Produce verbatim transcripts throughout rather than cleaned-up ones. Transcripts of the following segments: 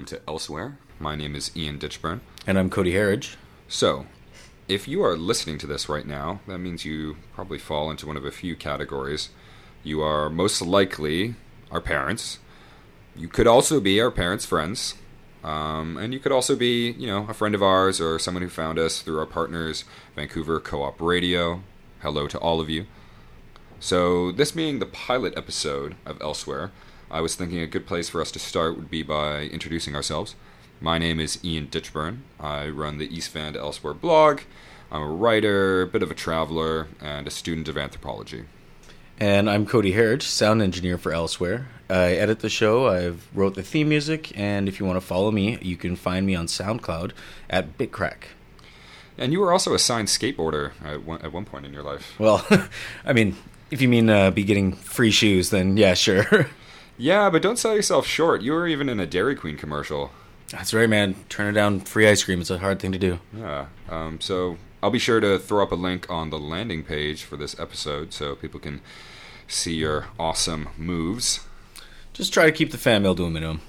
to Elsewhere. My name is Ian Ditchburn. And I'm Cody Harridge. So, if you are listening to this right now, that means you probably fall into one of a few categories. You are most likely our parents. You could also be our parents' friends. Um, and you could also be, you know, a friend of ours or someone who found us through our partners, Vancouver Co-op Radio. Hello to all of you. So, this being the pilot episode of Elsewhere, I was thinking a good place for us to start would be by introducing ourselves. My name is Ian Ditchburn. I run the East Van to Elsewhere blog. I'm a writer, a bit of a traveler, and a student of anthropology. And I'm Cody Harridge, sound engineer for Elsewhere. I edit the show, I've wrote the theme music, and if you want to follow me, you can find me on SoundCloud at Bitcrack. And you were also a signed skateboarder at one, at one point in your life. Well, I mean, if you mean uh, be getting free shoes, then yeah, sure. Yeah, but don't sell yourself short. You were even in a Dairy Queen commercial. That's right, man. Turning down free ice cream is a hard thing to do. Yeah. Um, so I'll be sure to throw up a link on the landing page for this episode so people can see your awesome moves. Just try to keep the fan mail to a minimum.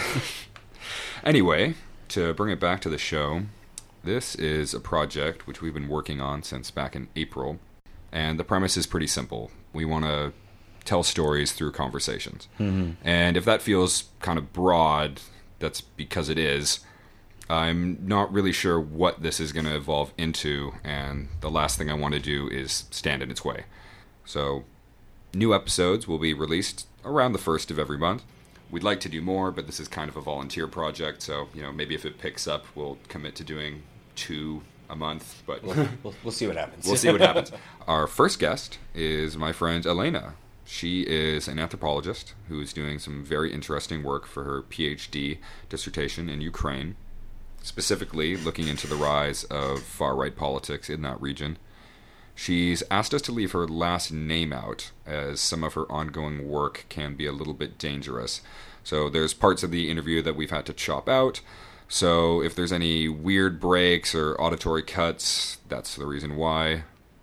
Anyway, to bring it back to the show, this is a project which we've been working on since back in April. And the premise is pretty simple. We want to tell stories through conversations. Mm-hmm. And if that feels kind of broad, that's because it is. I'm not really sure what this is going to evolve into, and the last thing I want to do is stand in its way. So, new episodes will be released around the first of every month. We'd like to do more, but this is kind of a volunteer project, so, you know, maybe if it picks up, we'll commit to doing two a month, but we'll, we'll, we'll see what happens. We'll see what happens. Our first guest is my friend Elena. She is an anthropologist who is doing some very interesting work for her PhD dissertation in Ukraine, specifically looking into the rise of far-right politics in that region. She's asked us to leave her last name out, as some of her ongoing work can be a little bit dangerous. So there's parts of the interview that we've had to chop out. So if there's any weird breaks or auditory cuts, that's the reason why.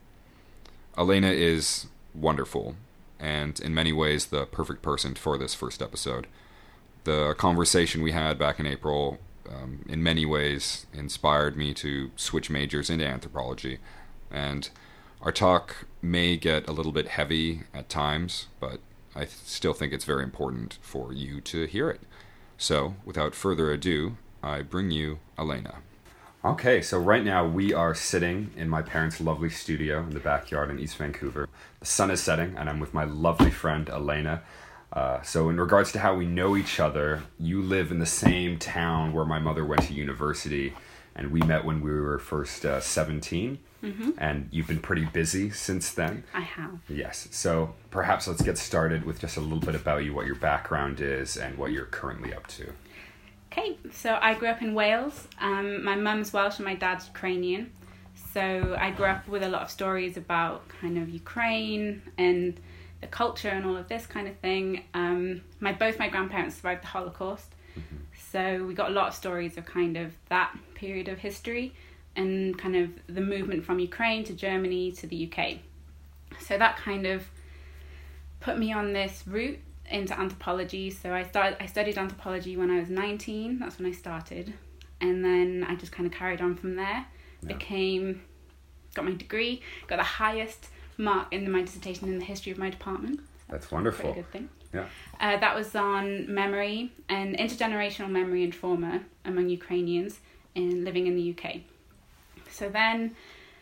Elena is wonderful, and in many ways the perfect person for this first episode. The conversation we had back in April, um, in many ways, inspired me to switch majors into anthropology. And our talk may get a little bit heavy at times, but I th- still think it's very important for you to hear it. So, without further ado, I bring you Elena. Okay, so right now we are sitting in my parents' lovely studio in the backyard in East Vancouver. The sun is setting, and I'm with my lovely friend Elena. Uh, so in regards to how we know each other, you live in the same town where my mother went to university, and we met when we were first uh, seventeen. Mm-hmm. And you've been pretty busy since then. I have. Yes. So perhaps let's get started with just a little bit about you, what your background is, and what you're currently up to. Okay, so I grew up in Wales. Um, my mum's Welsh and my dad's Ukrainian. So I grew up with a lot of stories about kind of Ukraine and the culture and all of this kind of thing. Um, my both my grandparents survived the Holocaust. Mm-hmm. So we got a lot of stories of kind of that period of history and kind of the movement from Ukraine to Germany to the U K. So that kind of put me on this route into anthropology. So I started I studied anthropology when I was nineteen. That's when I started, and then I just kind of carried on from there. Yeah. Became got my degree, got the highest mark in my dissertation in the history of my department. That's wonderful. Pretty good thing. Yeah. Uh, that was on memory and intergenerational memory and trauma among Ukrainians in living in the U K. So then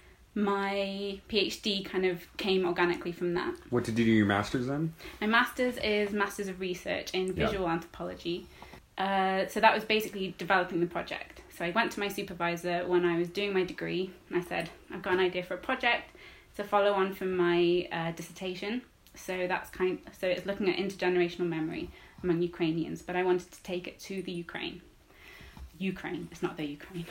my PhD kind of came organically from that. What did you do your master's in? My master's is Masters of Research in Visual yeah. Anthropology. Uh, so that was basically developing the project. So I went to my supervisor when I was doing my degree and I said, I've got an idea for a project. It's a follow on from my uh, dissertation. So that's kind of, so it's looking at intergenerational memory among Ukrainians, but I wanted to take it to the Ukraine. Ukraine, it's not the Ukraine.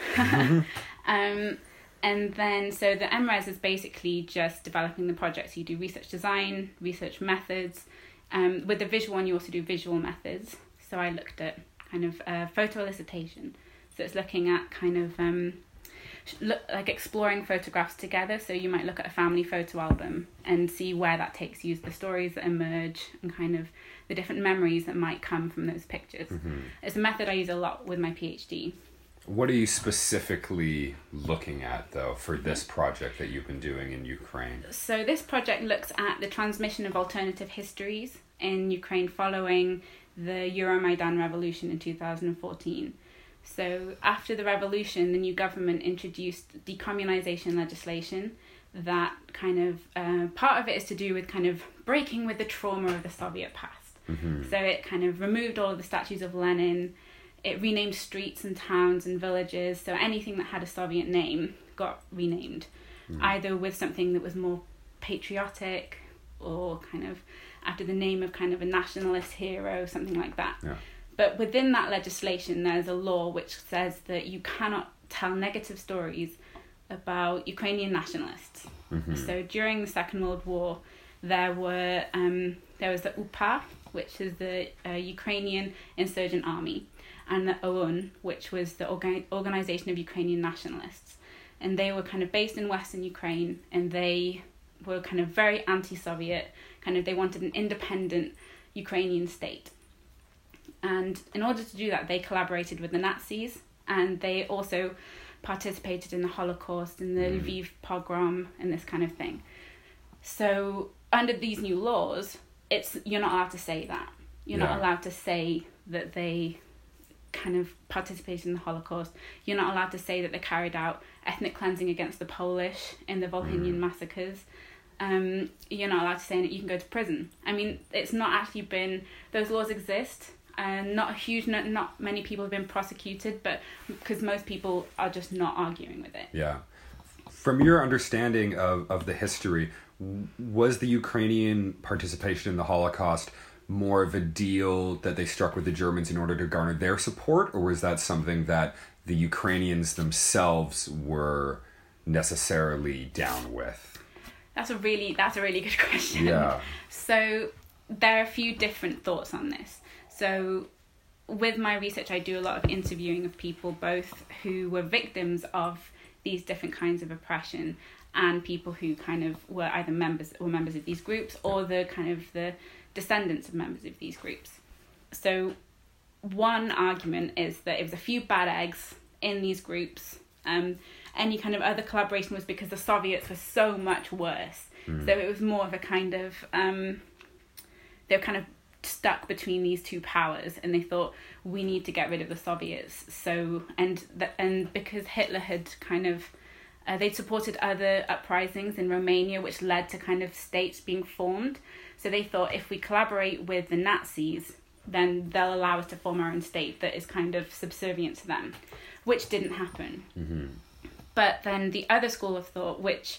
um, And then, so the M RES is basically just developing the project. So you do research design, research methods. Um, with the visual one, you also do visual methods. So I looked at kind of uh, photo elicitation. So it's looking at kind of um, look like exploring photographs together. So you might look at a family photo album and see where that takes you, the stories that emerge, and kind of the different memories that might come from those pictures. Mm-hmm. It's a method I use a lot with my PhD. What are you specifically looking at, though, for this project that you've been doing in Ukraine? So this project looks at the transmission of alternative histories in Ukraine following the Euromaidan revolution in two thousand fourteen. So after the revolution, the new government introduced decommunization legislation that kind of, uh, part of it is to do with kind of breaking with the trauma of the Soviet past. Mm-hmm. So it kind of removed all of the statues of Lenin. It renamed streets and towns and villages, so anything that had a Soviet name got renamed, mm. either with something that was more patriotic or kind of after the name of kind of a nationalist hero, something like that. Yeah. But within that legislation, there's a law which says that you cannot tell negative stories about Ukrainian nationalists. Mm-hmm. So during the Second World War, there were um, there was the U P A, which is the uh, Ukrainian Insurgent Army, and the O U N, which was the Organ- Organization of Ukrainian Nationalists. And they were kind of based in Western Ukraine, and they were kind of very anti-Soviet, kind of they wanted an independent Ukrainian state. And in order to do that, they collaborated with the Nazis, and they also participated in the Holocaust, in the mm. Lviv pogrom, and this kind of thing. So under these new laws, it's you're not allowed to say that. You're yeah. not allowed to say that they kind of participated in the Holocaust. You're not allowed to say that they carried out ethnic cleansing against the Polish in the Volhynian mm. massacres. Um, you're not allowed to say that you can go to prison. I mean, it's not actually been, those laws exist, and not a huge, not, not many people have been prosecuted, but because most people are just not arguing with it. Yeah. From your understanding of, of the history, was the Ukrainian participation in the Holocaust more of a deal that they struck with the Germans in order to garner their support, or was that something that the Ukrainians themselves were necessarily down with? That's a really that's a really good question. Yeah. So there are a few different thoughts on this. So with my research, I do a lot of interviewing of people, both who were victims of these different kinds of oppression and people who kind of were either members or members of these groups or the kind of the descendants of members of these groups. So one argument is that it was a few bad eggs in these groups. Um, any kind of other collaboration was because the Soviets were so much worse. Mm. So it was more of a kind of, um, they were kind of stuck between these two powers, and they thought, we need to get rid of the Soviets. So, and the, and because Hitler had kind of, uh, they'd supported other uprisings in Romania, which led to kind of states being formed. So they thought, if we collaborate with the Nazis, then they'll allow us to form our own state that is kind of subservient to them, which didn't happen. Mm-hmm. But then the other school of thought, which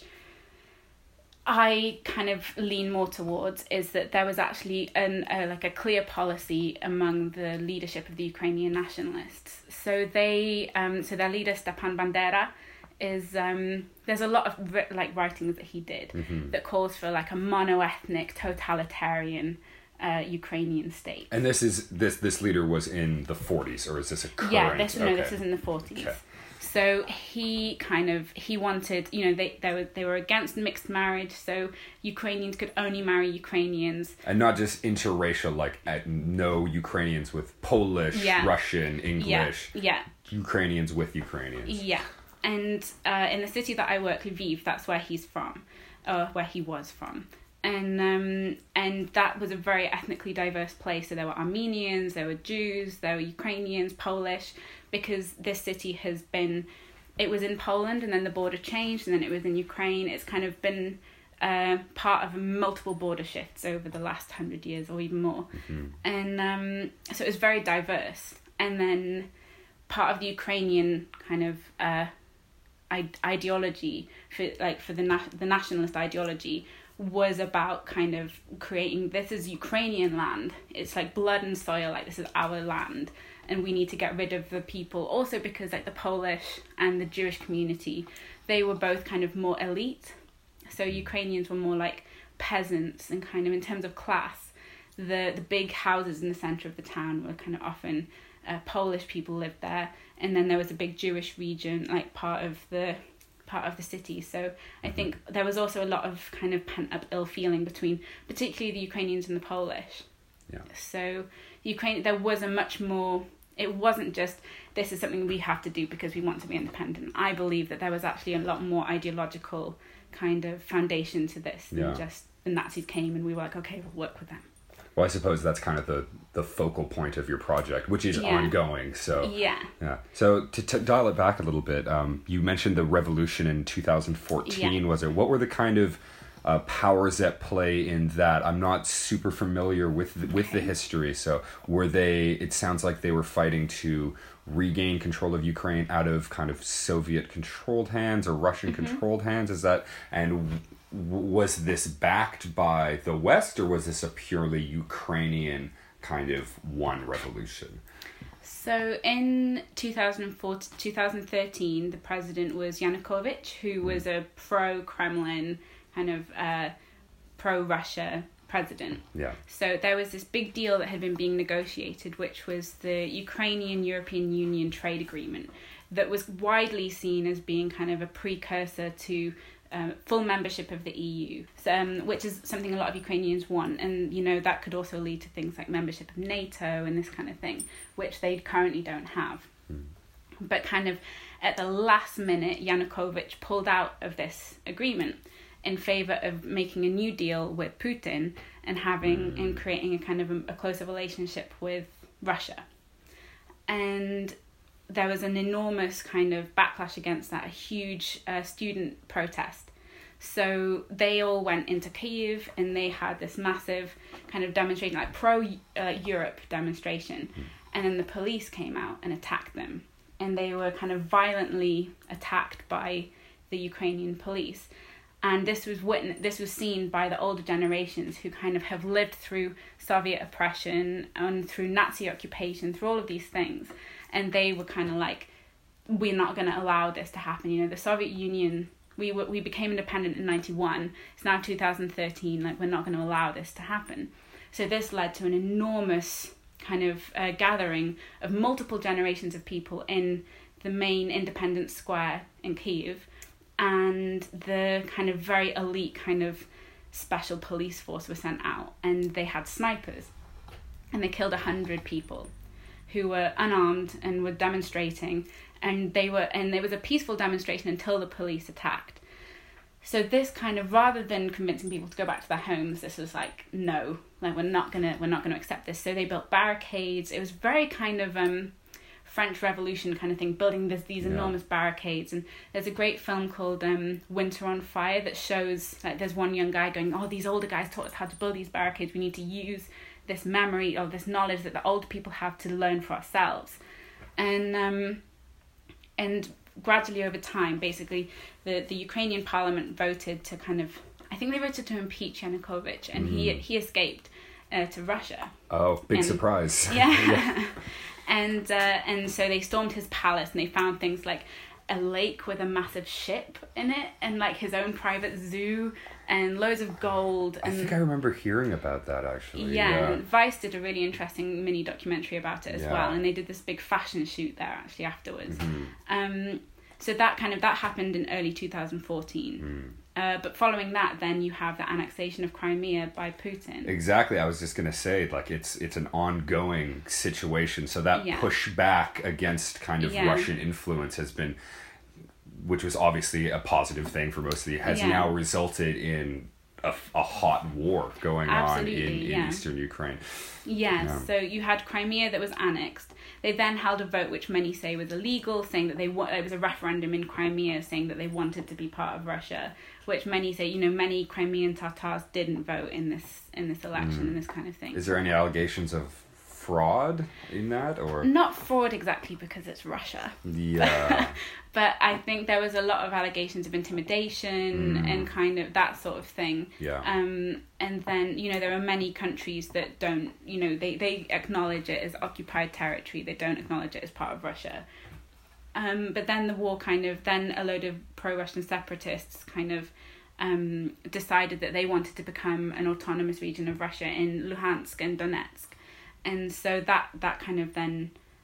I kind of lean more towards, is that there was actually an uh, like a clear policy among the leadership of the Ukrainian nationalists. So they, um, so their leader Stepan Bandera, is um, there's a lot of like writings that he did mm-hmm. that calls for like a mono-ethnic, totalitarian uh, Ukrainian state. And this is this this leader was in the forties, or is this a current? Yeah, this no, okay. this is in the forties. Okay. So he kind of he wanted, you know, they they were they were against mixed marriage, so Ukrainians could only marry Ukrainians, and not just interracial, like at no Ukrainians with Polish, yeah. Russian, English. Yeah. yeah. Ukrainians with Ukrainians. Yeah. And uh, in the city that I work, Lviv, that's where he's from, or where he was from. And um, and that was a very ethnically diverse place. So there were Armenians, there were Jews, there were Ukrainians, Polish, because this city has been, it was in Poland and then the border changed and then it was in Ukraine. It's kind of been uh, part of multiple border shifts over the last hundred years or even more. Mm-hmm. And um, so it was very diverse. And then part of the Ukrainian kind of uh, ideology, for like for the na- the nationalist ideology, was about kind of creating, this is Ukrainian land, it's like blood and soil, like this is our land, and we need to get rid of the people. Also because like the Polish and the Jewish community, they were both kind of more elite, so Ukrainians were more like peasants, and kind of in terms of class, the the big houses in the centre of the town were kind of often uh, Polish people lived there, and then there was a big Jewish region, like part of the part of the city. So I think there was also a lot of kind of pent up ill feeling between particularly the Ukrainians and the Polish. Yeah. So Ukraine, there was a much more, it wasn't just this is something we have to do because we want to be independent. I believe that there was actually a lot more ideological kind of foundation to this than Yeah. just the Nazis came and we were like, okay, we'll work with them. Well, I suppose that's kind of the, the focal point of your project, which is Yeah. ongoing. So Yeah. yeah. So to, to dial it back a little bit, um, you mentioned the revolution in two thousand fourteen. Yeah. Was it? What were the kind of uh, powers at play in that? I'm not super familiar with the, with the history. So were they? It sounds like they were fighting to regain control of Ukraine out of kind of Soviet controlled hands or Russian controlled hands. Is that and was this backed by the West, or was this a purely Ukrainian kind of one revolution? So in two thousand four, two thousand thirteen, the president was Yanukovych, who was a pro-Kremlin, kind of uh, pro-Russia president. Yeah. So there was this big deal that had been being negotiated, which was the Ukrainian-European Union trade agreement that was widely seen as being kind of a precursor to Um, full membership of the E U, so, um, which is something a lot of Ukrainians want, and you know that could also lead to things like membership of NATO and this kind of thing, which they currently don't have. Mm. But kind of at the last minute, Yanukovych pulled out of this agreement in favor of making a new deal with Putin and having mm. and creating a kind of a, a closer relationship with Russia, and there was an enormous kind of backlash against that, a huge uh, student protest. So they all went into Kyiv and they had this massive kind of demonstration, like pro-Europe uh, demonstration. Mm. And then the police came out and attacked them. And they were kind of violently attacked by the Ukrainian police. And this was witness- this was seen by the older generations who kind of have lived through Soviet oppression and through Nazi occupation, through all of these things. And they were kind of like, we're not going to allow this to happen. You know, the Soviet Union, we were, we became independent in ninety-one. It's now two thousand thirteen. Like, we're not going to allow this to happen. So this led to an enormous kind of uh, gathering of multiple generations of people in the main Independence Square in Kyiv. And the kind of very elite kind of special police force was sent out. And they had snipers. And they killed one hundred people who were unarmed and were demonstrating, and they were and there was a peaceful demonstration until the police attacked. So this kind of, rather than convincing people to go back to their homes, this was like, no, like we're not gonna we're not gonna accept this. So they built barricades. It was very kind of um, French Revolution kind of thing, building this these Yeah. enormous barricades. And there's a great film called um, Winter on Fire that shows like there's one young guy going, oh, these older guys taught us how to build these barricades. We need to use this memory or this knowledge that the older people have to learn for ourselves. And um, and gradually over time, basically, the, the Ukrainian parliament voted to kind of, I think they voted to impeach Yanukovych, and mm. he he escaped uh, to Russia. Oh, big and, surprise. Yeah. yeah. and uh, and so they stormed his palace and they found things like a lake with a massive ship in it and like his own private zoo and loads of gold. And I think I remember hearing about that actually. Yeah, yeah. and Vice did a really interesting mini documentary about it as Yeah. well, and they did this big fashion shoot there actually afterwards. Mm-hmm. Um, so that kind of that happened in early two thousand fourteen. Mm. Uh, but following that, then you have the annexation of Crimea by Putin. Exactly, I was just gonna say, like it's it's an ongoing situation. So that Yeah. pushback against kind of Yeah. Russian influence has been, which was obviously a positive thing for most of the, has Yeah. now resulted in a, a hot war going Absolutely, on in, in yeah. eastern Ukraine. Yes, Yeah. so you had Crimea that was annexed. They then held a vote which many say was illegal, saying that they wa- it was a referendum in Crimea saying that they wanted to be part of Russia, which many say, you know, many Crimean Tatars didn't vote in this in this election Mm. and this kind of thing. Is there any allegations of fraud in that, or Not fraud exactly because it's Russia. yeah? But I think there was a lot of allegations of intimidation Mm. and kind of that sort of thing. Yeah. Um, and then, you know, there are many countries that don't, you know, they, they acknowledge it as occupied territory. They don't acknowledge it as part of Russia. Um, but then the war kind of, then a load of pro-Russian separatists kind of um, decided that they wanted to become an autonomous region of Russia in Luhansk and Donetsk. And so that, that kind of then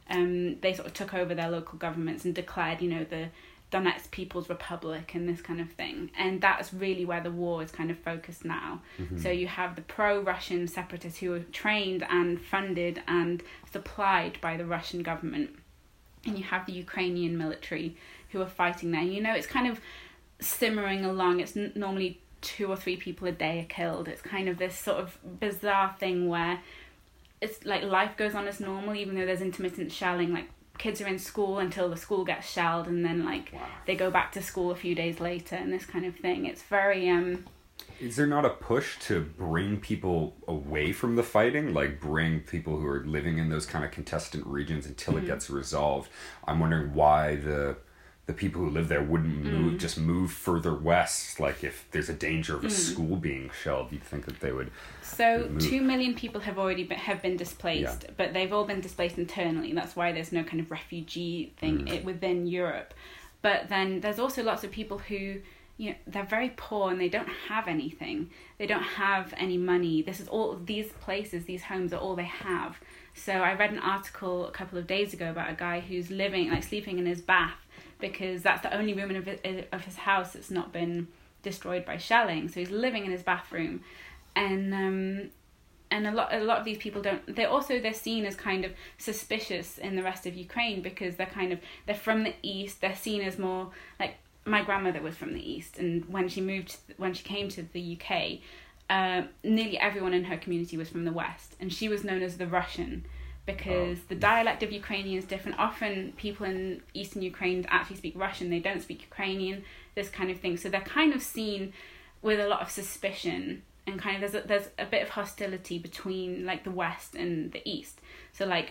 um, they sort of took over their local governments and declared, you know, the Donetsk People's Republic and this kind of thing. And that's really where the war is kind of focused now. Mm-hmm. So you have the pro-Russian separatists who are trained and funded and supplied by the Russian government. And you have the Ukrainian military who are fighting there. You know, it's kind of simmering along. It's n- normally two or three people a day are killed. It's kind of this sort of bizarre thing where it's like life goes on as normal, even though there's intermittent shelling. Like, kids are in school until the school gets shelled, and then like wow. they go back to school a few days later, and this kind of thing. It's very um is there not a push to bring people away from the fighting, like bring people who are living in those kind of contestant regions until mm. it gets resolved? I'm wondering why the the people who live there wouldn't move mm. just move further west. Like, if there's a danger of a mm. school being shelled, you'd think that they would so move. Two million people have already been, have been displaced, yeah. but they've all been displaced internally. That's why there's no kind of refugee thing mm. within Europe. But then there's also lots of people who, you know, they're very poor and they don't have anything. They don't have any money. This is all, these places, these homes are all they have. So I read an article a couple of days ago about a guy who's living, like sleeping in his bath, because that's the only room of of his house that's not been destroyed by shelling. So he's living in his bathroom, and um, and a lot a lot of these people don't. They're also they're seen as kind of suspicious in the rest of Ukraine because they're kind of they're from the east. They're seen as more like my grandmother was from the east, and when she moved when she came to the U K, uh, nearly everyone in her community was from the west, and she was known as the Russian. Because oh. the dialect of Ukrainian is different. Often people in eastern Ukraine actually speak Russian. They don't speak Ukrainian, this kind of thing. So they're kind of seen with a lot of suspicion, and kind of there's a, there's a bit of hostility between like the West and the East. So like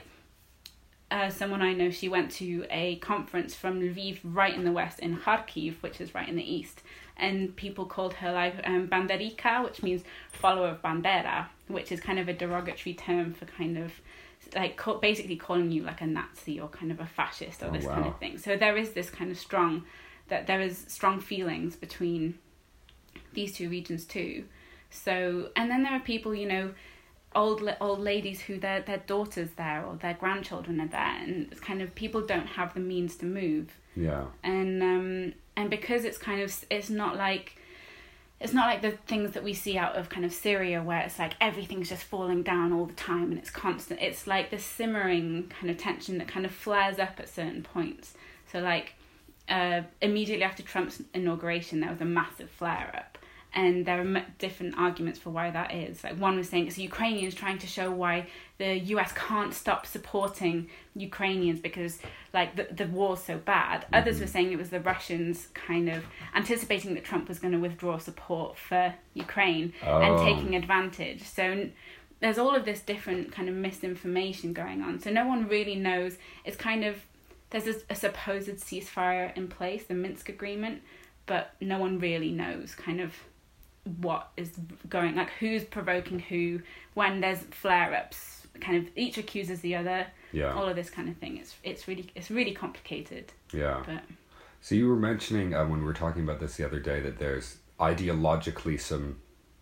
uh, someone I know, she went to a conference from Lviv right in the West, in Kharkiv, which is right in the East. And people called her like um, Banderika, which means follower of Bandera, which is kind of a derogatory term for kind of like basically calling you like a Nazi or kind of a fascist or oh, this wow. kind of thing. So there is this kind of strong, that there is strong feelings between these two regions too. So, and then there are people, you know, old old ladies who their their daughters there or their grandchildren are there, and it's kind of people don't have the means to move. Yeah. And um and because it's kind of it's not like. It's not like the things that we see out of kind of Syria where it's like everything's just falling down all the time and it's constant. It's like this simmering kind of tension that kind of flares up at certain points. So like uh, immediately after Trump's inauguration, there was a massive flare up. And there are different arguments for why that is. Like one was saying it's Ukrainians trying to show why the U S can't stop supporting Ukrainians because like the the war's so bad. Mm-hmm. Others were saying it was the Russians kind of anticipating that Trump was going to withdraw support for Ukraine oh. and taking advantage. So there's all of this different kind of misinformation going on. So no one really knows. It's kind of, there's a, a supposed ceasefire in place, the Minsk agreement, but no one really knows kind of what is going, like who's provoking who, when there's flare-ups, kind of each accuses the other, yeah, all of this kind of thing. It's it's really it's really complicated. Yeah. But so you were mentioning uh, when we were talking about this the other day that there's ideologically some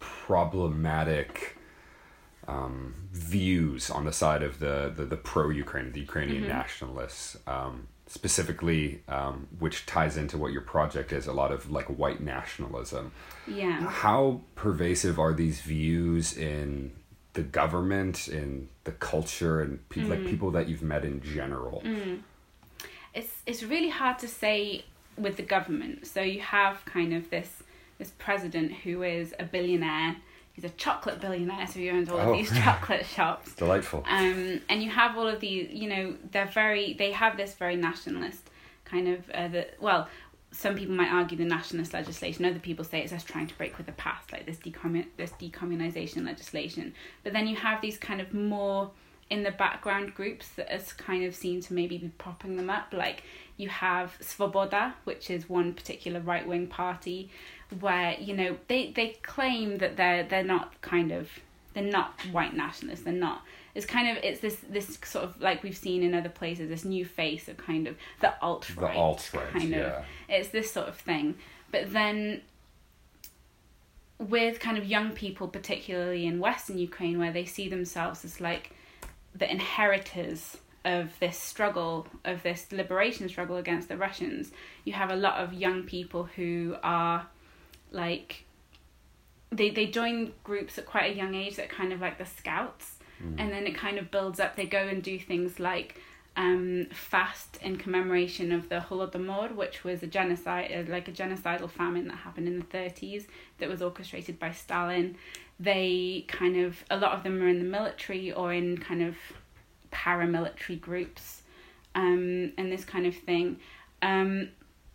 problematic um, views on the side of the the, the pro-Ukraine, the Ukrainian mm-hmm. nationalists. Um, specifically, um, which ties into what your project is, a lot of like white nationalism. Yeah. How pervasive are these views in the government, in the culture, and people mm. like people that you've met in general? Mm. It's it's really hard to say with the government. So you have kind of this this president who is a billionaire. He's a chocolate billionaire, so he owns all oh. of these chocolate shops. Delightful. Um, and you have all of these, you know, they're very, they have this very nationalist kind of, uh, the, well, some people might argue the nationalist legislation. Other people say it's us trying to break with the past, like this decommun this decommunization legislation. But then you have these kind of more in the background groups that is kind of seen to maybe be propping them up. Like you have Svoboda, which is one particular right-wing party, where, you know, they, they claim that they're they're not kind of they're not white nationalists. They're not. It's kind of it's this this sort of like we've seen in other places, this new face of kind of the alt-right. The alt-right, kind of. Yeah. It's this sort of thing. But then with kind of young people, particularly in Western Ukraine, where they see themselves as like the inheritors of this struggle, of this liberation struggle against the Russians, you have a lot of young people who are like, they, they join groups at quite a young age that kind of like the Scouts, mm. and then it kind of builds up. They go and do things like um, fast in commemoration of the Holodomor, which was a genocide, like a genocidal famine that happened in the thirties that was orchestrated by Stalin. They kind of, a lot of them are in the military or in kind of paramilitary groups, um, and this kind of thing. Um,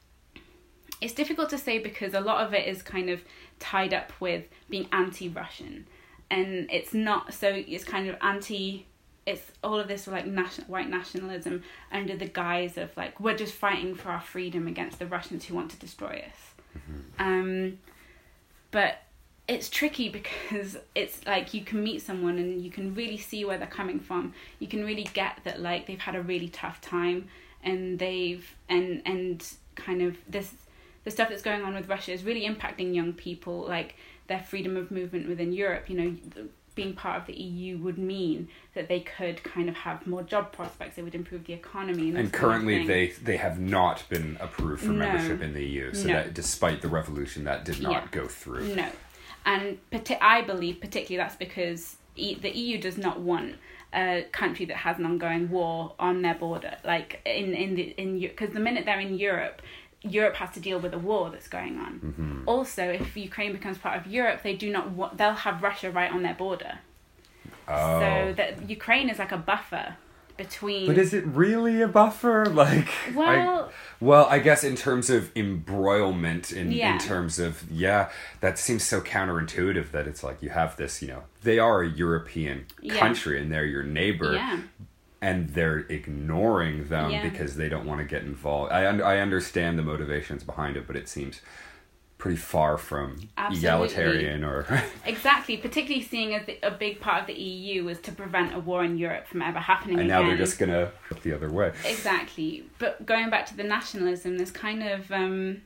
it's difficult to say because a lot of it is kind of tied up with being anti-Russian, and it's not, so it's kind of anti, it's all of this like national, white nationalism under the guise of like, we're just fighting for our freedom against the Russians who want to destroy us. Mm-hmm. Um, but it's tricky because it's like you can meet someone and you can really see where they're coming from. You can really get that like they've had a really tough time, and they've and and kind of this the stuff that's going on with Russia is really impacting young people, like their freedom of movement within Europe. You know, being part of the E U would mean that they could kind of have more job prospects. It would improve the economy. And, and currently they, they have not been approved for no. membership in the E U. So no. that despite the revolution, that did not yeah. go through. No. And I believe particularly that's because e- the E U does not want a country that has an ongoing war on their border. Like in in the in because the minute they're in Europe, Europe has to deal with a war that's going on. Mm-hmm. Also, if Ukraine becomes part of Europe, they do not want, they'll have Russia right on their border. Oh. So that Ukraine is like a buffer between. But is it really a buffer? Like, well, I, well, I guess in terms of embroilment, in yeah. in terms of yeah, that seems so counterintuitive that it's like you have this, you know, they are a European yeah. country and they're your neighbor. Yeah. And they're ignoring them yeah. because they don't want to get involved. I un- I understand the motivations behind it, but it seems pretty far from Absolutely. egalitarian or... Exactly, particularly seeing as the, a big part of the E U was to prevent a war in Europe from ever happening and again. now they're just going to look the other way. Exactly. But going back to the nationalism, there's kind of... Um,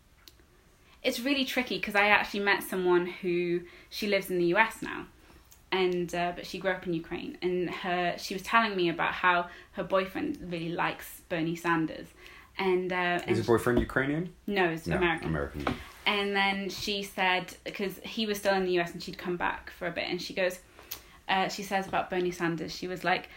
it's really tricky because I actually met someone who... She lives in the U S now. And uh, but she grew up in Ukraine, and her she was telling me about how her boyfriend really likes Bernie Sanders, and uh, is his boyfriend Ukrainian? No, it's no, American. American. And then she said, because he was still in the U S and she'd come back for a bit, and she goes, uh, she says about Bernie Sanders, she was like,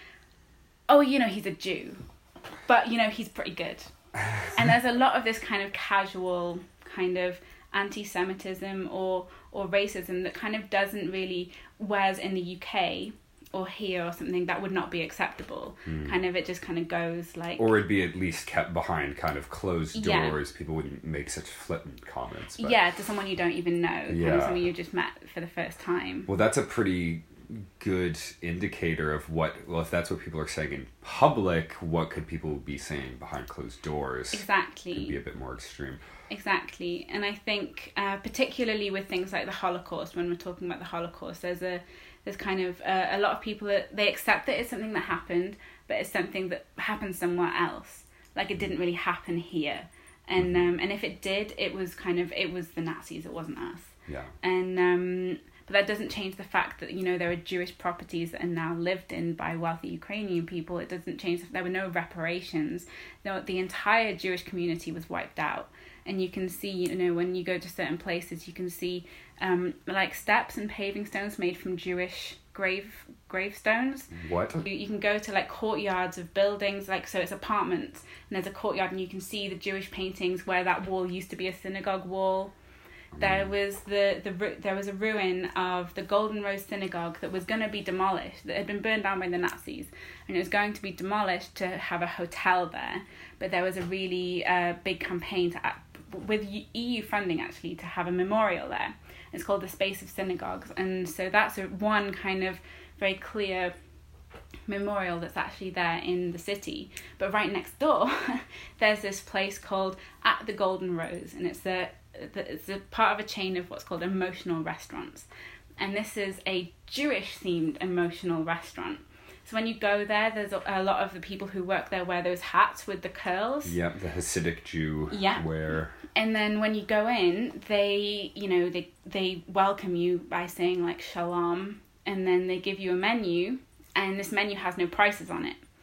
oh, you know, he's a Jew, but you know, he's pretty good. And there's a lot of this kind of casual kind of anti-Semitism or or racism that kind of doesn't really, whereas in the U K or here or something, that would not be acceptable. Mm. Kind of, it just kind of goes like... Or it'd be at least kept behind kind of closed doors. Yeah. People wouldn't make such flippant comments. But... Yeah, to someone you don't even know. Yeah. Kind of someone you just met for the first time. Well, that's a pretty good indicator of what, well, if that's what people are saying in public, what could people be saying behind closed doors? Exactly. Could be a bit more extreme. Exactly. And I think uh, particularly with things like the Holocaust, when we're talking about the Holocaust, there's a there's kind of uh, a lot of people that they accept that it's something that happened, but it's something that happened somewhere else. Like it didn't really happen here. And um, and if it did, it was kind of, it was the Nazis, it wasn't us. Yeah. And um, but that doesn't change the fact that, you know, there are Jewish properties that are now lived in by wealthy Ukrainian people. It doesn't change, there were no reparations. No, the entire Jewish community was wiped out. And you can see, you know, when you go to certain places, you can see um, like steps and paving stones made from Jewish grave gravestones. What? You, you can go to like courtyards of buildings, like, so it's apartments, and there's a courtyard, and you can see the Jewish paintings where that wall used to be a synagogue wall. There was the, the there was a ruin of the Golden Rose Synagogue that was going to be demolished, that had been burned down by the Nazis, and it was going to be demolished to have a hotel there. But there was a really uh, big campaign to, with E U funding actually, to have a memorial there. It's called the Space of Synagogues, and so that's a, one kind of very clear memorial that's actually there in the city. But right next door, there's this place called At the Golden Rose, and it's a it's a part of a chain of what's called emotional restaurants, and this is a Jewish themed emotional restaurant. So when you go there, there's a, a lot of the people who work there wear those hats with the curls. Yeah, the Hasidic Jew yeah. wear. And then when you go in, they, you know, they they welcome you by saying like shalom, and then they give you a menu, and this menu has no prices on it.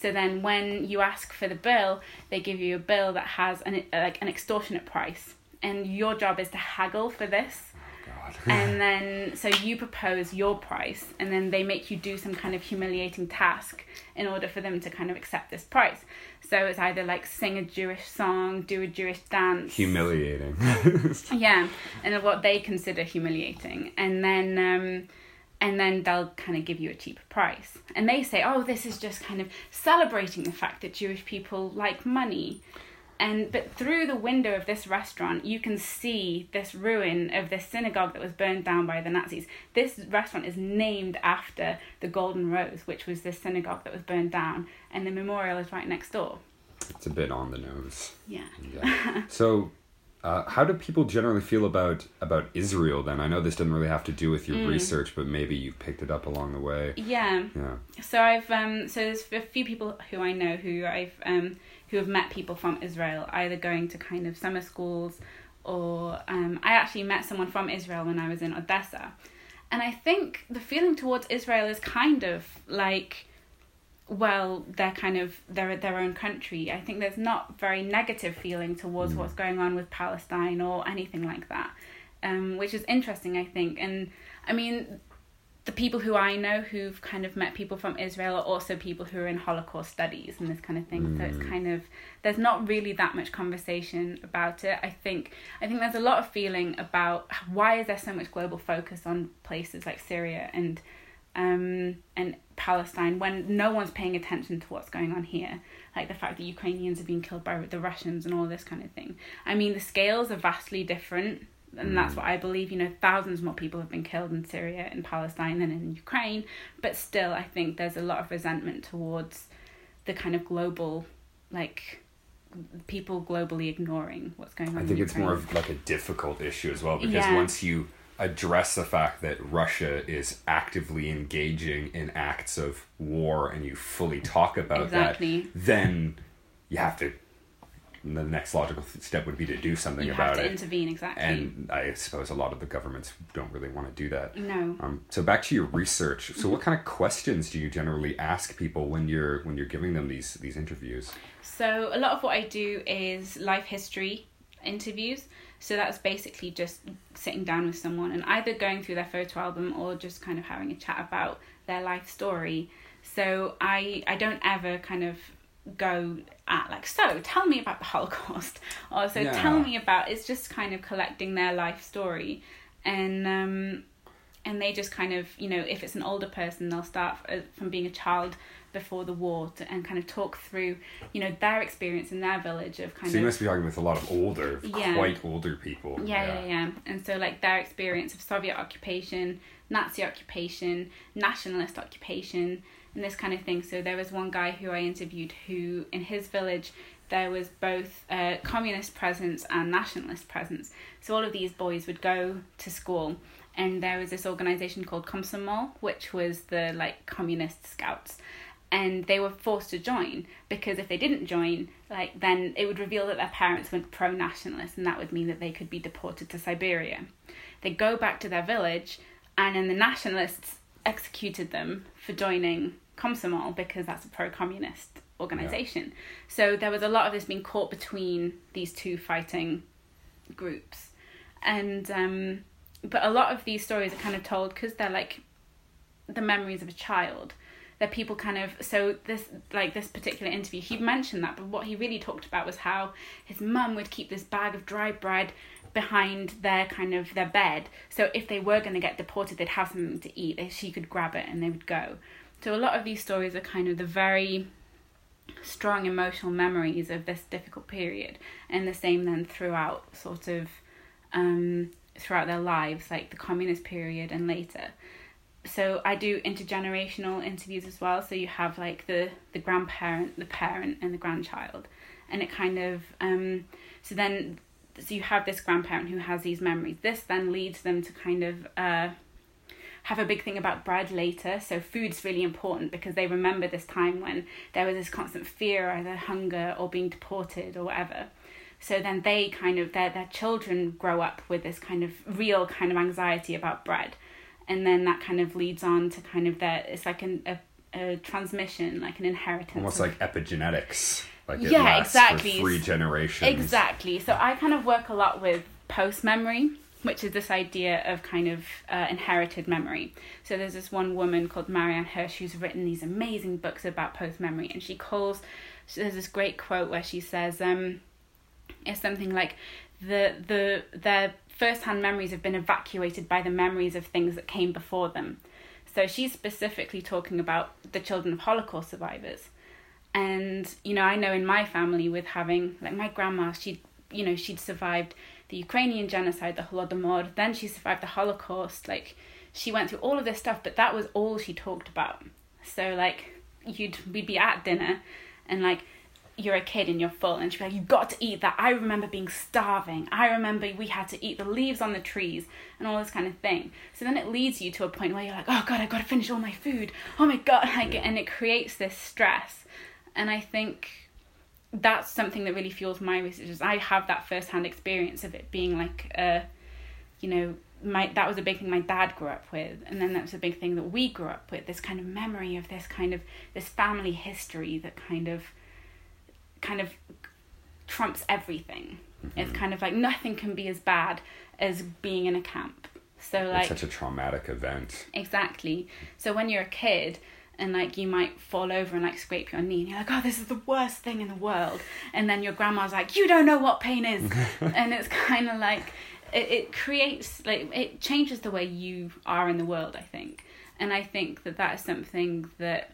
So then when you ask for the bill, they give you a bill that has an like an extortionate price, and your job is to haggle for this. And then so you propose your price, and then they make you do some kind of humiliating task in order for them to kind of accept this price. So it's either like sing a Jewish song, do a Jewish dance. Humiliating. Yeah, and what they consider humiliating. And then um and then they'll kind of give you a cheaper price. And they say, oh, this is just kind of celebrating the fact that Jewish people like money. And but through the window of this restaurant, you can see this ruin of this synagogue that was burned down by the Nazis. This restaurant is named after the Golden Rose, which was this synagogue that was burned down, and the memorial is right next door. It's a bit on the nose. Yeah. Yeah. So, uh, how do people generally feel about about Israel then? I know this doesn't really have to do with your Mm. research, but maybe you picked it up along the way. Yeah. Yeah. So I've um so there's a few people who I know who I've um who have met people from Israel, either going to kind of summer schools, or um I actually met someone from Israel when I was in Odessa. And I think the feeling towards Israel is kind of like, well, they're kind of they're their own country. I think there's not very negative feeling towards Mm. what's going on with Palestine or anything like that, um, which is interesting, I think. And I mean, the people who I know who've kind of met people from Israel are also people who are in Holocaust studies and this kind of thing. Mm. So it's kind of, there's not really that much conversation about it. I think I think there's a lot of feeling about why is there so much global focus on places like Syria and um and Palestine when no one's paying attention to what's going on here, like the fact that Ukrainians are being killed by the Russians and all this kind of thing. I mean, the scales are vastly different, and that's what I believe. You know, thousands more people have been killed in Syria and Palestine than in Ukraine, but still I think there's a lot of resentment towards the kind of global, like, people globally ignoring what's going on. I think in it's Ukraine. more of like a difficult issue as well, because Yeah. once you address the fact that Russia is actively engaging in acts of war and you fully talk about Exactly. that, then you have to, the next logical step would be to do something you about have to it. intervene, exactly. And I suppose a lot of the governments don't really want to do that. No. Um, so back to your research. So what kind of questions do you generally ask people when you're when you're giving them these these interviews? So a lot of what I do is life history interviews. So that's basically just sitting down with someone and either going through their photo album or just kind of having a chat about their life story. So I I don't ever kind of go at like, so tell me about the Holocaust, or so Yeah. tell me about, it's just kind of collecting their life story. And um and they just kind of, you know, if it's an older person, they'll start f- from being a child before the war to, and kind of talk through, you know, their experience in their village of kind So you of... must be talking with a lot of older, Yeah. quite older people. Yeah, yeah, yeah. And so, like, their experience of Soviet occupation, Nazi occupation, nationalist occupation, and this kind of thing. So there was one guy who I interviewed who, in his village, there was both uh, communist presence and nationalist presence. So all of these boys would go to school, and there was this organisation called Komsomol, which was the, like, communist scouts. And they were forced to join, because if they didn't join, like, then it would reveal that their parents were pro-nationalist, and that would mean that they could be deported to Siberia. They go back to their village, and then the nationalists executed them for joining Komsomol, because that's a pro-communist organisation. Yeah. So there was a lot of this being caught between these two fighting groups. And um, but a lot of these stories are kind of told because they're like the memories of a child. That people kind of, so this, like this particular interview, he mentioned that, but what he really talked about was how his mum would keep this bag of dry bread behind their kind of, their bed. So if they were going to get deported, they'd have something to eat. They, she could grab it and they would go. So a lot of these stories are kind of the very strong emotional memories of this difficult period. And the same then throughout sort of, um, throughout their lives, like the communist period and later. So I do intergenerational interviews as well. So you have like the, the grandparent, the parent, and the grandchild. And it kind of, um, so then, so you have this grandparent who has these memories. This then leads them to kind of uh, have a big thing about bread later. So food's really important because they remember this time when there was this constant fear, either hunger or being deported or whatever. So then they kind of, their, their children grow up with this kind of real kind of anxiety about bread. And then that kind of leads on to kind of their, it's like an, a, a transmission, like an inheritance. Almost of, like epigenetics. Like it yeah, lasts exactly. for three generations. Exactly. So I kind of work a lot with post-memory, which is this idea of kind of uh, inherited memory. So there's this one woman called Marianne Hirsch who's written these amazing books about post-memory, and she calls, so there's this great quote where she says, um, it's something like, the the their first-hand memories have been evacuated by the memories of things that came before them. So she's specifically talking about the children of Holocaust survivors. And, you know, I know in my family with having, like my grandma, she, you know, she'd survived the Ukrainian genocide, the Holodomor, then she survived the Holocaust. Like, she went through all of this stuff, but that was all she talked about. So, like, you'd we'd be at dinner, and, like, you're a kid and you're full, and she'd be like, you've got to eat that. I remember being starving. I remember we had to eat the leaves on the trees and all this kind of thing. So then it leads you to a point where you're like, oh, God, I've got to finish all my food. Oh, my God. Like, and it creates this stress. And I think that's something that really fuels my research, is I have that first-hand experience of it being like, uh, you know, my that was a big thing my dad grew up with, and then that was a big thing that we grew up with, this kind of memory of this kind of, this family history that kind of, kind of trumps everything. Mm-hmm. It's kind of like nothing can be as bad as being in a camp. So like, it's such a traumatic event. Exactly. So when you're a kid, and like you might fall over and like scrape your knee, and you're like, oh, this is the worst thing in the world. And then your grandma's like, you don't know what pain is. And it's kind of like, it, it creates, like, it changes the way you are in the world, I think. And I think that that is something that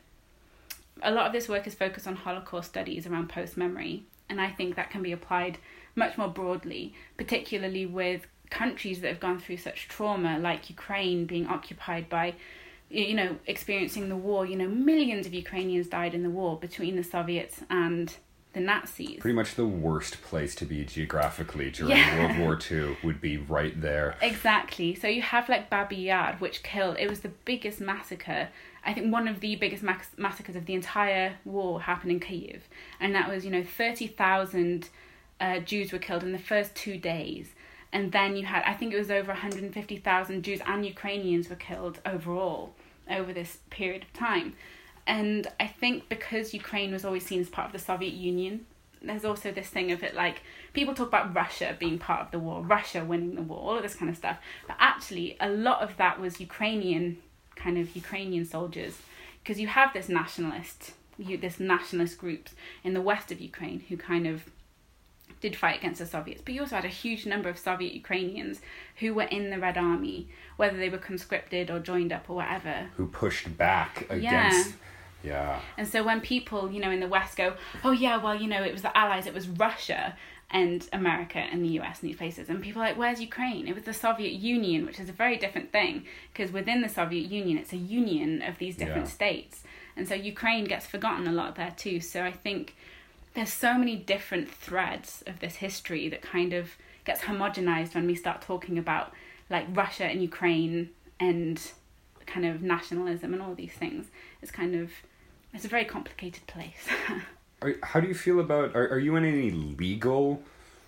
a lot of this work is focused on Holocaust studies around post-memory. And I think that can be applied much more broadly, particularly with countries that have gone through such trauma, like Ukraine being occupied by, you know, experiencing the war. You know, millions of Ukrainians died in the war between the Soviets and the Nazis. Pretty much the worst place to be geographically during Yeah. World War Two would be right there. Exactly. So you have like Babi Yar, which killed, it was the biggest massacre, I think one of the biggest mass- massacres of the entire war happened in Kyiv. And that was, you know, thirty thousand uh, Jews were killed in the first two days. And then you had, I think it was over one hundred fifty thousand Jews and Ukrainians were killed overall over this period of time. And I think because Ukraine was always seen as part of the Soviet Union, there's also this thing of it, like, people talk about Russia being part of the war, Russia winning the war, all of this kind of stuff. But actually, a lot of that was Ukrainian, kind of Ukrainian soldiers. Because you have this nationalist, you, this nationalist groups in the west of Ukraine who kind of did fight against the Soviets, but you also had a huge number of Soviet Ukrainians who were in the Red Army, whether they were conscripted or joined up or whatever. Who pushed back against... Yeah. Yeah. And so when people, you know, in the West go, oh yeah, well, you know, it was the Allies, it was Russia and America and the U S and these places, and people are like, where's Ukraine? It was the Soviet Union, which is a very different thing, because within the Soviet Union, it's a union of these different Yeah. states. And so Ukraine gets forgotten a lot there too. So I think there's so many different threads of this history that kind of gets homogenized when we start talking about like Russia and Ukraine and kind of nationalism and all these things. It's kind of, it's a very complicated place. Are, how do you feel about, are, are you in any legal,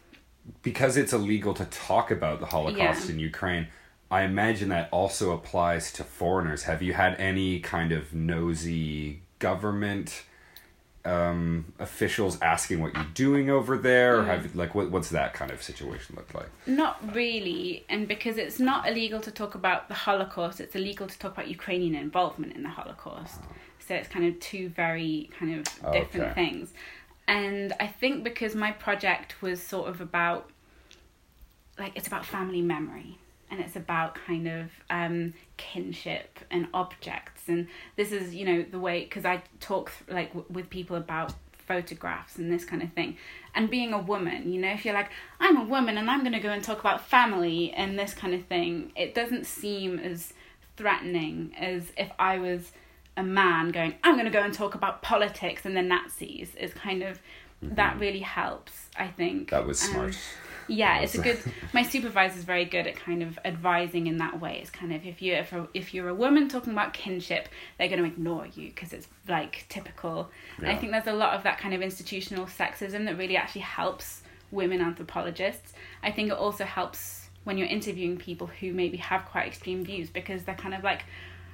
because it's illegal to talk about the Holocaust Yeah. in Ukraine, I imagine that also applies to foreigners. Have you had any kind of nosy government um, officials asking what you're doing over there? Or have, like, what what's that kind of situation look like? Not really, and because it's not illegal to talk about the Holocaust, it's illegal to talk about Ukrainian involvement in the Holocaust. So it's kind of two very kind of different Okay. things. And I think because my project was sort of about, like, it's about family memory, and it's about kind of um, kinship and objects. And this is, you know, the way, because I talk like w- with people about photographs and this kind of thing. And being a woman, you know, if you're like, I'm a woman and I'm going to go and talk about family and this kind of thing, it doesn't seem as threatening as if I was a man going, I'm going to go and talk about politics and the Nazis. Is kind of, mm-hmm. that really helps, I think. That was Um, smart. Yeah, it's a good. My supervisor's very good at kind of advising in that way. It's kind of if you if, a, if you're a woman talking about kinship, they're going to ignore you because it's like typical. And I Yeah. think there's a lot of that kind of institutional sexism that really actually helps women anthropologists. I think it also helps when you're interviewing people who maybe have quite extreme views, because they're kind of like,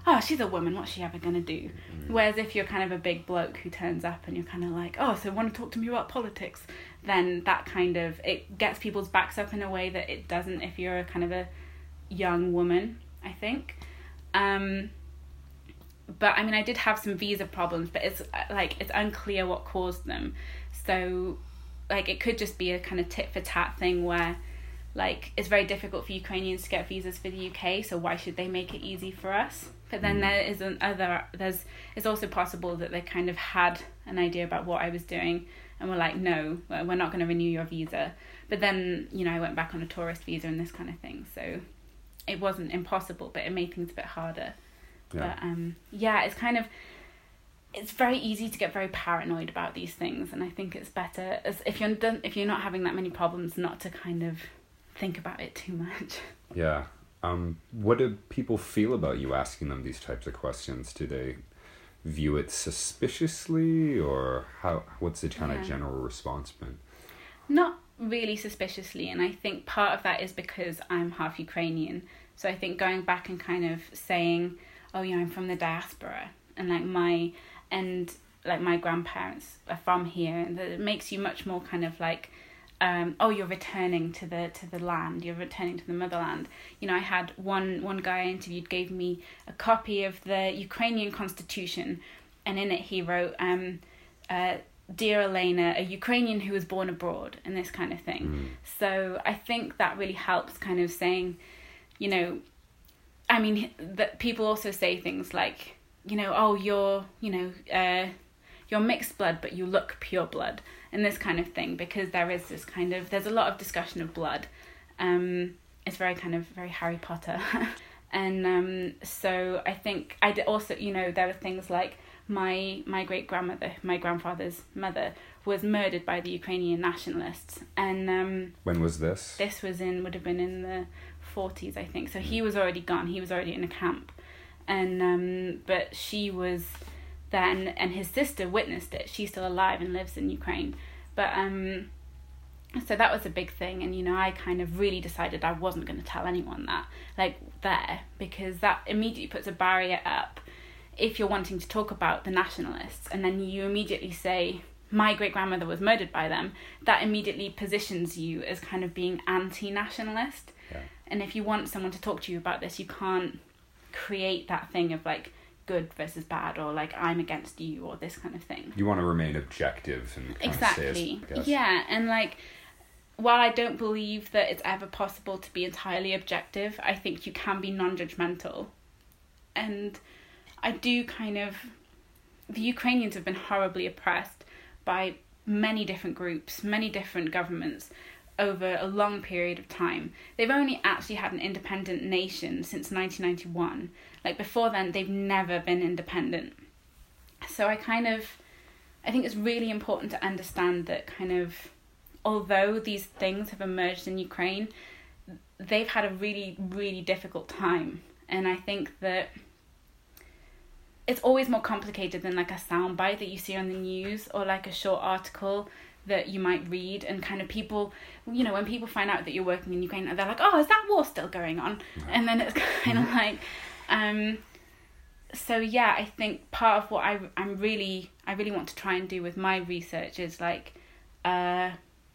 oh, she's a woman, what's she ever going to do? Mm. Whereas if you're kind of a big bloke who turns up and you're kind of like, oh, so want to talk to me about politics, then that kind of, it gets people's backs up in a way that it doesn't if you're a kind of a young woman, I think. Um, but I mean, I did have some visa problems, but it's like, it's unclear what caused them. So like, it could just be a kind of tit for tat thing where like, it's very difficult for Ukrainians to get visas for the U K, so why should they make it easy for us? But then there is an other, there's, it's also possible that they kind of had an idea about what I was doing and were like, no, we're not going to renew your visa. But then, you know, I went back on a tourist visa and this kind of thing. So it wasn't impossible, but it made things a bit harder. Yeah. But um, yeah, it's kind of, it's very easy to get very paranoid about these things. And I think it's better, as if you're done, if you're not having that many problems, not to kind of think about it too much. Yeah. Um, what do people feel about you asking them these types of questions? Do they view it suspiciously, or how? What's the kind yeah. of general response been? Not really suspiciously, and I think part of that is because I'm half Ukrainian. So I think going back and kind of saying, oh, you know, I'm from the diaspora, and like my and like my grandparents are from here, and that it makes you much more kind of like, Um, oh, you're returning to the to the land. You're returning to the motherland. You know, I had one one guy I interviewed gave me a copy of the Ukrainian constitution, and in it he wrote, um, uh, "Dear Elena, a Ukrainian who was born abroad," and this kind of thing. Mm. So I think that really helps, kind of saying, you know, I mean, that people also say things like, you know, oh, you're, you know, uh, you're mixed blood, but you look pure blood. And this kind of thing, because there is this kind of, there's a lot of discussion of blood. Um, it's very kind of, very Harry Potter. and um, so I think, I did also, you know, there were things like my my great-grandmother, my grandfather's mother, was murdered by the Ukrainian nationalists. And um, when was this? This was in, would have been in the forties, I think. So he was already gone. He was already in a camp. And, um, but she was... Then and his sister witnessed it. She's still alive and lives in Ukraine. But um so that was a big thing, and you know, I kind of really decided I wasn't going to tell anyone that, like, there, because that immediately puts a barrier up if you're wanting to talk about the nationalists, and then you immediately say my great grandmother was murdered by them. That immediately positions you as kind of being anti-nationalist. Yeah. And if you want someone to talk to you about this, you can't create that thing of like good versus bad, or like I'm against you, or this kind of thing. You want to remain objective and kind exactly of say it, yeah. And like, while I don't believe that it's ever possible to be entirely objective, I think you can be non-judgmental. And I do kind of, the Ukrainians have been horribly oppressed by many different groups, many different governments over a long period of time. They've only actually had an independent nation since nineteen ninety-one. Like, before then, they've never been independent. So I kind of, I think it's really important to understand that kind of, although these things have emerged in Ukraine, they've had a really, really difficult time. And I think that it's always more complicated than like a soundbite that you see on the news, or like a short article that you might read, and kind of people, you know, when people find out that you're working in Ukraine, they're like, oh, is that war still going on? And then it's kind of like, um, so yeah, I think part of what I, I'm really, I really want to try and do with my research is like, uh,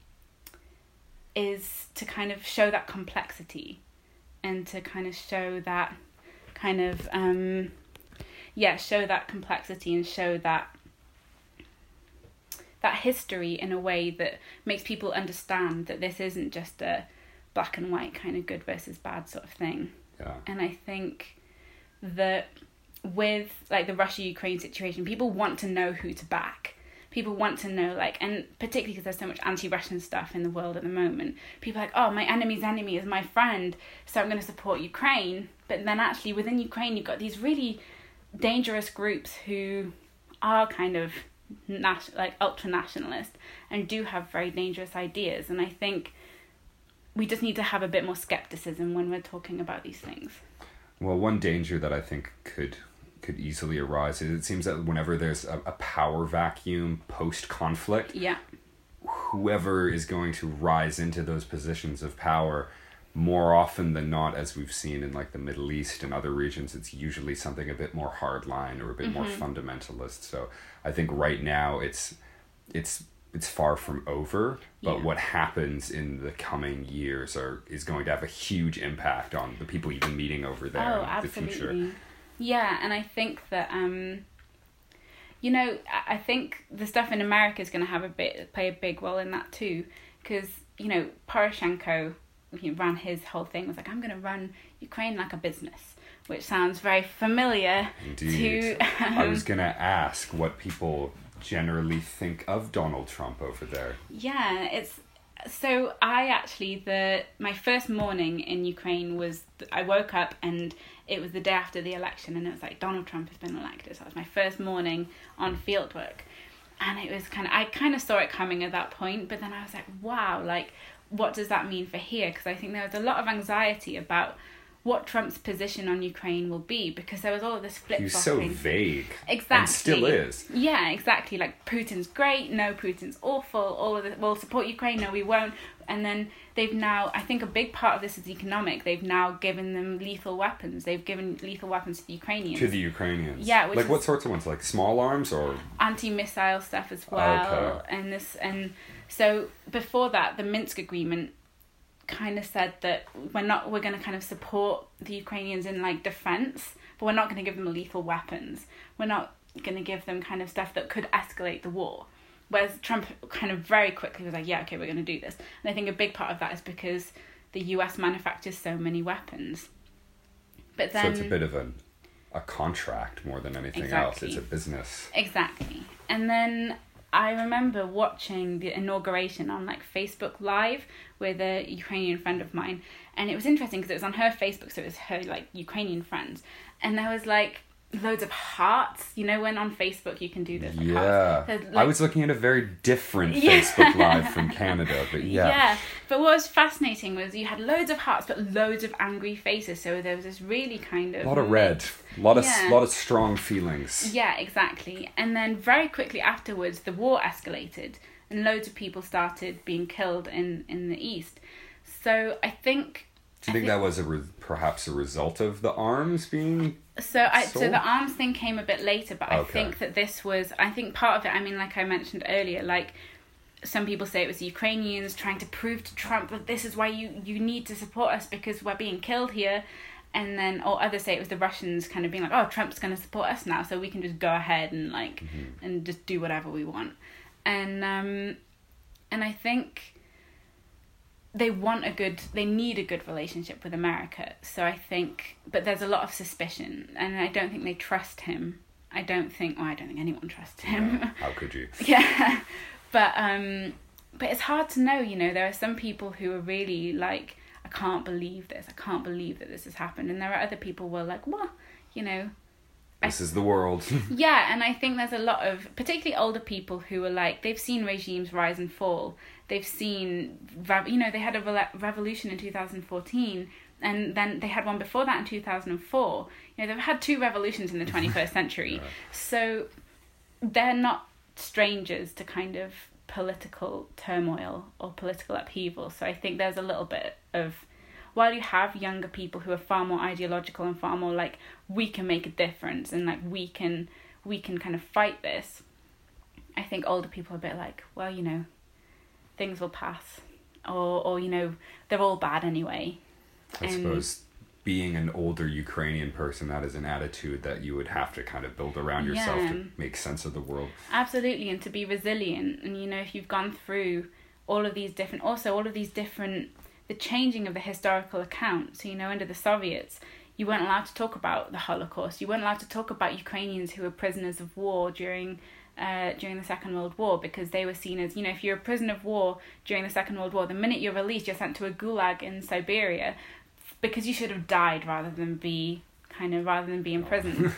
is to kind of show that complexity, and to kind of show that kind of, um, yeah, show that complexity, and show that that history in a way that makes people understand that this isn't just a black and white kind of good versus bad sort of thing. Yeah. And I think that with like the Russia-Ukraine situation, people want to know who to back. People want to know, like, and particularly because there's so much anti-Russian stuff in the world at the moment, people are like, oh, my enemy's enemy is my friend, so I'm going to support Ukraine. But then actually within Ukraine, you've got these really dangerous groups who are kind of Nas- like ultra-nationalist and do have very dangerous ideas, and I think we just need to have a bit more skepticism when we're talking about these things. Well, one danger that I think could could easily arise is it seems that whenever there's a, a power vacuum post-conflict, yeah, whoever is going to rise into those positions of power more often than not, as we've seen in like the Middle East and other regions, it's usually something a bit more hardline or a bit mm-hmm. more fundamentalist. So I think right now it's it's it's far from over, but yeah. what happens in the coming years are is going to have a huge impact on the people even meeting over there oh, in absolutely. the future. Yeah, and I think that um, you know, I think the stuff in America is going to have a bit play a big role in that too, because you know Poroshenko, he ran his whole thing was like, I'm going to run Ukraine like a business, which sounds very familiar. Indeed. To um, I was going to ask what people generally think of Donald Trump over there. Yeah, it's so I actually the my first morning in Ukraine was I woke up and it was the day after the election and it was like Donald Trump has been elected. So it was my first morning on fieldwork, and it was kind of I kind of saw it coming at that point, but then I was like, wow, like what does that mean for here? Because I think there was a lot of anxiety about what Trump's position on Ukraine will be, because there was all of this flip-flopping. He was so vague. Exactly. And still is. Yeah, exactly. Like, Putin's great, no, Putin's awful, all of this, we'll support Ukraine, no, we won't. And then they've now, I think a big part of this is economic, they've now given them lethal weapons. They've given lethal weapons to the Ukrainians. To the Ukrainians? Yeah. Which like, what sorts of ones? Like, small arms or? Anti-missile stuff as well. Okay. And this, and so, before that, the Minsk agreement kind of said that we're not we're going to kind of support the Ukrainians in like defense, but we're not going to give them lethal weapons. We're not going to give them kind of stuff that could escalate the war. Whereas Trump kind of very quickly was like, yeah, okay, we're going to do this. And I think a big part of that is because the U S manufactures so many weapons. But then so it's a bit of a a contract more than anything exactly. else. It's a business. Exactly. And then I remember watching the inauguration on like Facebook Live with a Ukrainian friend of mine, and it was interesting because it was on her Facebook, so it was her like Ukrainian friends, and there was like loads of hearts. You know when on Facebook you can do this? Like, yeah, so, like, I was looking at a very different yeah. Facebook Live from Canada, but yeah. Yeah, but what was fascinating was you had loads of hearts, but loads of angry faces. So there was this really kind of a lot of red, a lot of yeah. lot of strong feelings. Yeah, exactly. And then very quickly afterwards, the war escalated, and loads of people started being killed in in the east. So I think. Do you think, think that was a re- perhaps a result of the arms being? So I sold? so the arms thing came a bit later, but I Okay. think that this was I think part of it. I mean, like I mentioned earlier, like some people say it was the Ukrainians trying to prove to Trump that this is why you you need to support us because we're being killed here, and then or others say it was the Russians kind of being like, oh, Trump's going to support us now, so we can just go ahead and like Mm-hmm. and just do whatever we want, and um, and I think. They want a good, they need a good relationship with America. So I think, but there's a lot of suspicion, and I don't think they trust him. I don't think, well, I don't think anyone trusts him. Yeah, how could you? Yeah, but um, but it's hard to know. You know, there are some people who are really like, I can't believe this. I can't believe that this has happened, and there are other people who are like, well, you know. This I, is the world. Yeah, and I think there's a lot of, particularly older people who are like, they've seen regimes rise and fall. They've seen, you know, they had a revolution in two thousand fourteen, and then they had one before that in two thousand four. You know, they've had two revolutions in the twenty-first century. Yeah. So they're not strangers to kind of political turmoil or political upheaval. So I think there's a little bit of, while you have younger people who are far more ideological and far more like, we can make a difference and like we can we can kind of fight this, I think older people are a bit like, well, you know, things will pass, or or you know, they're all bad anyway. I and, suppose being an older Ukrainian person, that is an attitude that you would have to kind of build around yourself yeah. to make sense of the world. Absolutely, and to be resilient. And you know, if you've gone through all of these different, also all of these different, the changing of the historical account. So you know, under the Soviets, you weren't allowed to talk about the Holocaust. You weren't allowed to talk about Ukrainians who were prisoners of war during. Uh, during the Second World War, because they were seen as, you know, if you're a prisoner of war during the Second World War, the minute you're released, you're sent to a gulag in Siberia because you should have died rather than be kind of rather than be in prison.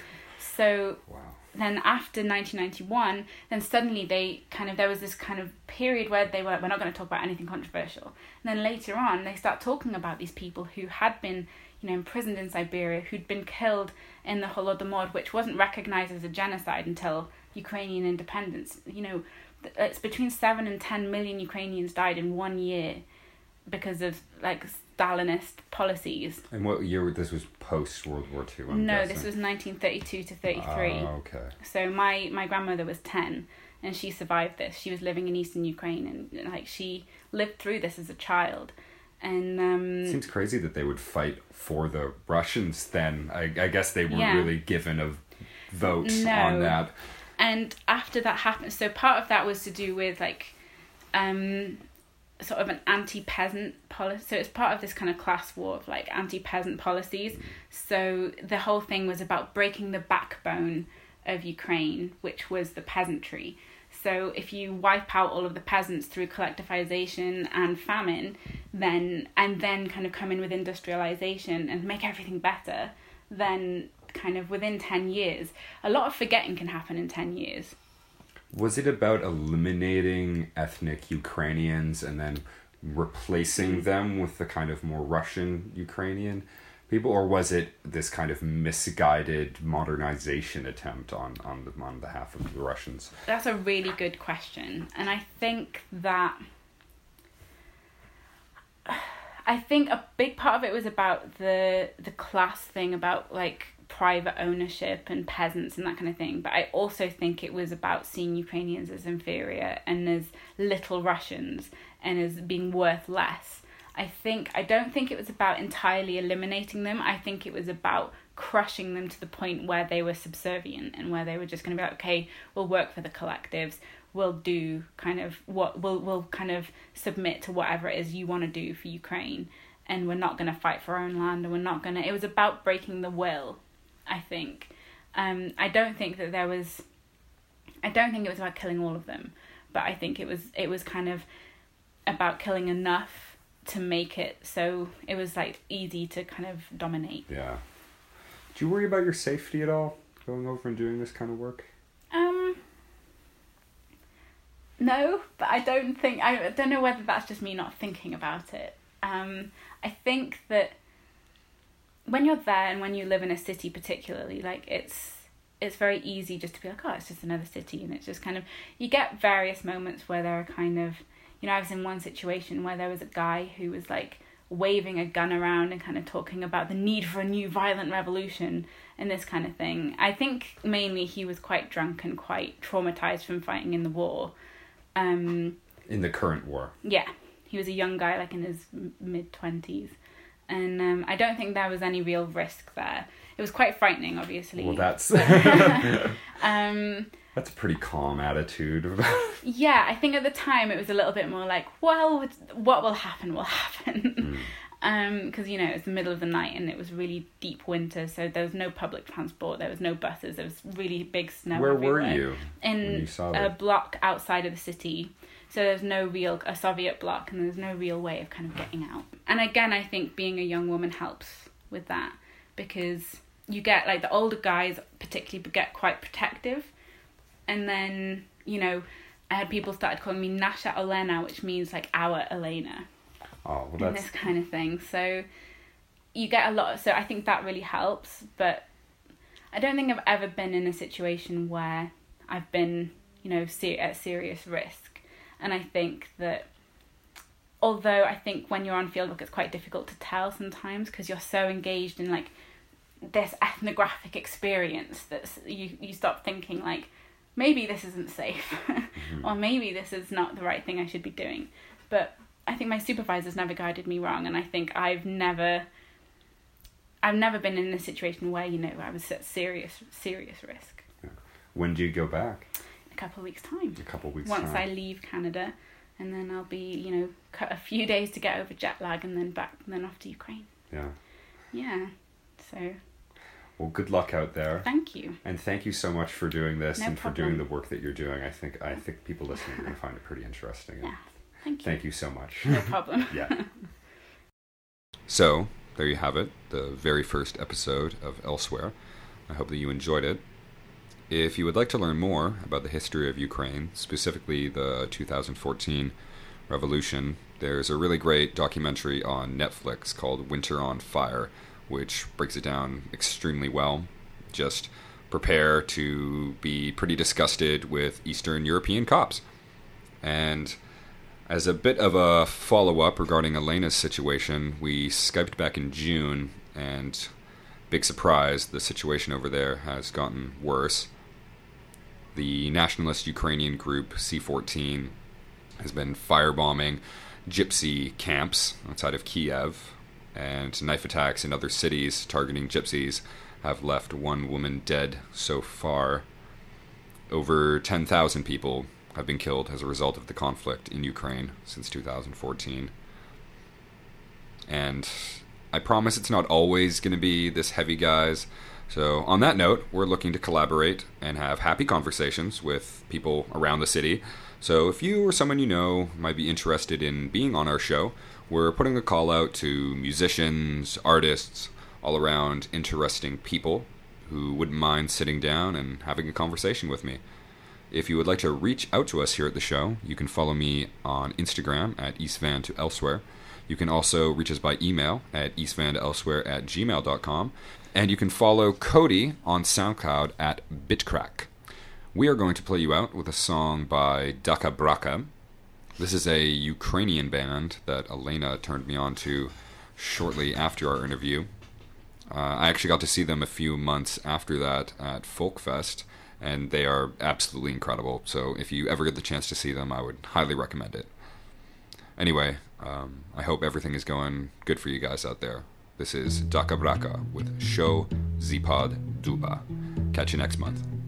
So wow. Then after nineteen ninety-one, then suddenly they kind of there was this kind of period where they were we're not going to talk about anything controversial. And then later on, they start talking about these people who had been, you know, imprisoned in Siberia, who'd been killed in the Holodomor, which wasn't recognized as a genocide until Ukrainian independence. You know, it's between seven and ten million Ukrainians died in one year because of like Stalinist policies. And what year? This was post World War Two. I'm No, guessing. this was nineteen thirty-two to thirty-three. Oh, okay. So my, my grandmother was ten, and she survived this. She was living in eastern Ukraine, and like she lived through this as a child. And um, Seems crazy that they would fight for the Russians then. I, I guess they weren't Yeah. really given a vote No. on that. And after that happened, so part of that was to do with like um, sort of an anti-peasant policy. So it's part of this kind of class war of like anti-peasant policies. So the whole thing was about breaking the backbone of Ukraine, which was the peasantry. So if you wipe out all of the peasants through collectivization and famine, then and then kind of come in with industrialization and make everything better, then kind of within ten years, a lot of forgetting can happen in ten years. Was it about eliminating ethnic Ukrainians and then replacing them with the kind of more Russian Ukrainian people, or was it this kind of misguided modernization attempt on on the on behalf of the Russians? That's a really good question, and I think that I think a big part of it was about the the class thing, about like private ownership and peasants and that kind of thing. But I also think it was about seeing Ukrainians as inferior and as little Russians and as being worth less. I think I don't think it was about entirely eliminating them. I think it was about crushing them to the point where they were subservient and where they were just going to be like, okay, we'll work for the collectives. We'll do kind of what we'll we'll kind of submit to whatever it is you want to do for Ukraine, and we're not going to fight for our own land, and we're not going to. It was about breaking the will, I think. Um, I don't think that there was. I don't think it was about killing all of them, but I think it was it was kind of about killing enough to make it so it was like easy to kind of dominate. Yeah. Do you worry about your safety at all going over and doing this kind of work? Um. No, but I don't think I don't know whether that's just me not thinking about it. Um, I think that when you're there and when you live in a city, particularly, like it's it's very easy just to be like, oh, it's just another city, and it's just kind of you get various moments where there are kind of, you know, I was in one situation where there was a guy who was like waving a gun around and kind of talking about the need for a new violent revolution and this kind of thing. I think mainly he was quite drunk and quite traumatized from fighting in the war. Um, In the current war. yeah, he was a young guy, like in his mid twenties, and um, I don't think there was any real risk there. It was quite frightening, obviously. Well, that's um, that's a pretty calm attitude. yeah, I think at the time it was a little bit more like, well, it's, what will happen will happen. Mm. Um, because you know it was the middle of the night and it was really deep winter, so there was no public transport, there was no buses, there was really big snow. Where everywhere. were you when In you saw a that? block outside of the city, so there's no real a Soviet block, and there's no real way of kind of getting out. And again, I think being a young woman helps with that, because you get like the older guys particularly get quite protective, and then you know I had people started calling me Nasha Olena, which means like our Elena. Oh, well, And that's this kind of thing. So you get a lot. So I think that really helps. But I don't think I've ever been in a situation where I've been, you know, ser- at serious risk. And I think that although I think when you're on fieldwork, it's quite difficult to tell sometimes because you're so engaged in like this ethnographic experience that you, you stop thinking like, maybe this isn't safe mm-hmm. or maybe this is not the right thing I should be doing. But I think my supervisors never guided me wrong, and I think I've never, I've never been in a situation where you know I was at serious, serious risk. Yeah. When do you go back? In a couple of weeks' time. A couple of weeks. Once time. I leave Canada, and then I'll be, you know, cut a few days to get over jet lag, and then back, and then off to Ukraine. Yeah. Yeah. So. Well, good luck out there. Thank you. And thank you so much for doing this No and problem. for doing the work that you're doing. I think I think people listening are going to find it pretty interesting. Yeah. Thank you. Thank you so much. No problem. Yeah. So, there you have it, the very first episode of Elsewhere. I hope that you enjoyed it. If you would like to learn more about the history of Ukraine, specifically the two thousand fourteen revolution, there's a really great documentary on Netflix called Winter on Fire, which breaks it down extremely well. Just prepare to be pretty disgusted with Eastern European cops. And As a bit of a follow-up regarding Elena's situation, we Skyped back in June, and big surprise, the situation over there has gotten worse. The nationalist Ukrainian group C fourteen has been firebombing gypsy camps outside of Kiev, and knife attacks in other cities targeting gypsies have left one woman dead so far. Over ten thousand people have been killed as a result of the conflict in Ukraine since two thousand fourteen. And I promise it's not always going to be this heavy, guys. So on that note, we're looking to collaborate and have happy conversations with people around the city. So if you or someone you know might be interested in being on our show, we're putting a call out to musicians, artists, all around interesting people who wouldn't mind sitting down and having a conversation with me. If you would like to reach out to us here at the show, you can follow me on Instagram at eastvan to elsewhere. You can also reach us by email at eastvantoelsewhere at gmail dot com. And you can follow Cody on SoundCloud at Bitcrack. We are going to play you out with a song by Daka Braka. This is a Ukrainian band that Elena turned me on to shortly after our interview. Uh, I actually got to see them a few months after that at Folkfest, and they are absolutely incredible. So if you ever get the chance to see them, I would highly recommend it. Anyway, um, I hope everything is going good for you guys out there. This is Daka Braka with Show Zipad Duba. Catch you next month.